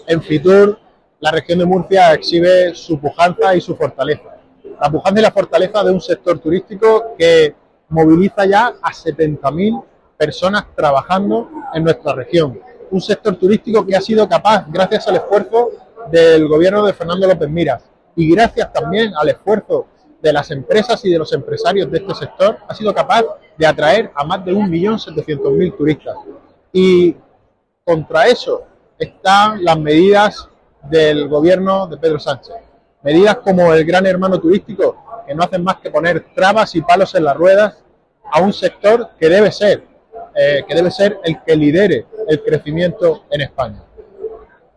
En Fitur, la región de Murcia exhibe su pujanza y su fortaleza. La pujanza y la fortaleza de un sector turístico que moviliza ya a 70.000 personas trabajando en nuestra región. Un sector turístico que ha sido capaz, gracias al esfuerzo del gobierno de Fernando López Miras y gracias también al esfuerzo de las empresas y de los empresarios de este sector, ha sido capaz de atraer a más de 1.700.000 turistas. Y contra eso están las medidas del gobierno de Pedro Sánchez. Medidas como el Gran Hermano Turístico, que no hacen más que poner trabas y palos en las ruedas a un sector que debe ser el que lidere el crecimiento en España.